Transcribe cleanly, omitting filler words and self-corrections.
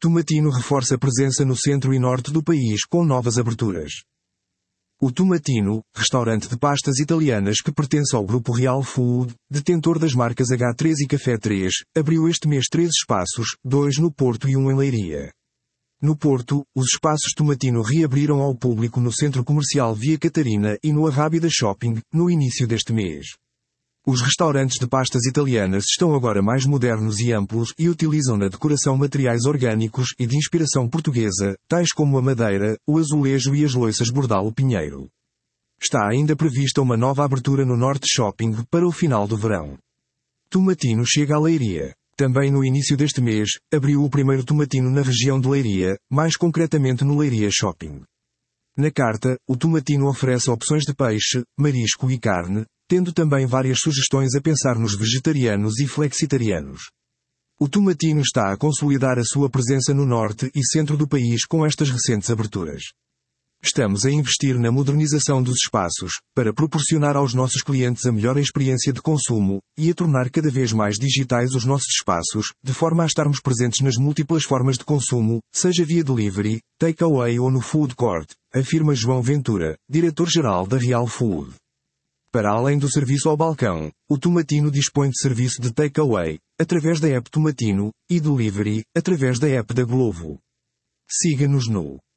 Tomatino reforça a presença no centro e norte do país com novas aberturas. O Tomatino, restaurante de pastas italianas que pertence ao grupo Real Food, detentor das marcas H3 e Café 3, abriu este mês 3 espaços, 2 no Porto e 1 em Leiria. No Porto, os espaços Tomatino reabriram ao público no Centro Comercial Via Catarina e no Arrábida Shopping, no início deste mês. Os restaurantes de pastas italianas estão agora mais modernos e amplos e utilizam na decoração materiais orgânicos e de inspiração portuguesa, tais como a madeira, o azulejo e as louças bordalo pinheiro. Está ainda prevista uma nova abertura no Norte Shopping para o final do verão. Tomatino chega à Leiria. Também no início deste mês, abriu o primeiro Tomatino na região de Leiria, mais concretamente no Leiria Shopping. Na carta, o Tomatino oferece opções de peixe, marisco e carne, tendo também várias sugestões a pensar nos vegetarianos e flexitarianos. O Tomatino está a consolidar a sua presença no norte e centro do país com estas recentes aberturas. Estamos a investir na modernização dos espaços, para proporcionar aos nossos clientes a melhor experiência de consumo, e a tornar cada vez mais digitais os nossos espaços, de forma a estarmos presentes nas múltiplas formas de consumo, seja via delivery, takeaway ou no food court, afirma João Ventura, diretor-geral da Real Food. Para além do serviço ao balcão, o Tomatino dispõe de serviço de takeaway, através da app Tomatino, e delivery, através da app da Glovo. Siga-nos no